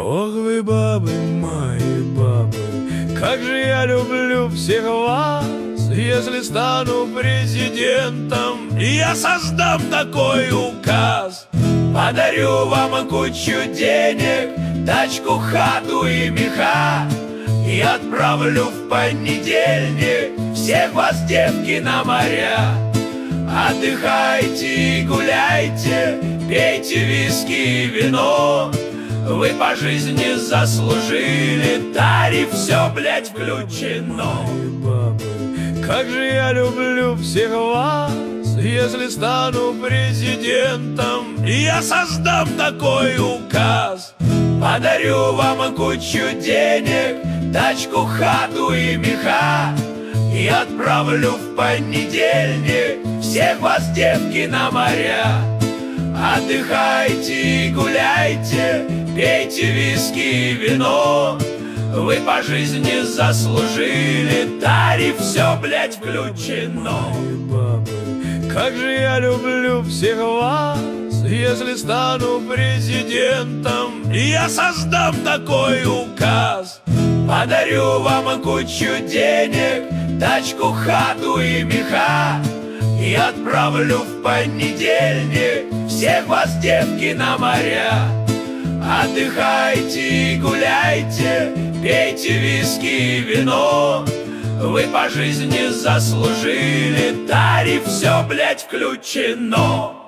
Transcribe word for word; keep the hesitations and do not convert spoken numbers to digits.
Ох вы, бабы, мои бабы, как же я люблю всех вас. Если стану президентом, я создам такой указ: подарю вам кучу денег, тачку, хату и меха, и отправлю в понедельник всех вас, девки, на моря. Отдыхайте и гуляйте, пейте виски и вино. Вы по жизни заслужили тариф, все, блядь, включено. Как же я люблю всех вас. Если стану президентом, я создам такой указ: подарю вам кучу денег, тачку, хату и меха, и отправлю в понедельник всех вас, девки, на моря. Отдыхайте и гуляйте, пейте виски и вино. Вы по жизни заслужили тариф, все, блядь, включено. Как же я люблю всех вас. Если стану президентом, я создам такой указ: подарю вам кучу денег, тачку, хату и меха, и отправлю в понедельник всех вас, девки, на моря. Отдыхайте и гуляйте, пейте виски и вино. Вы по жизни заслужили тариф, все, блядь, включено.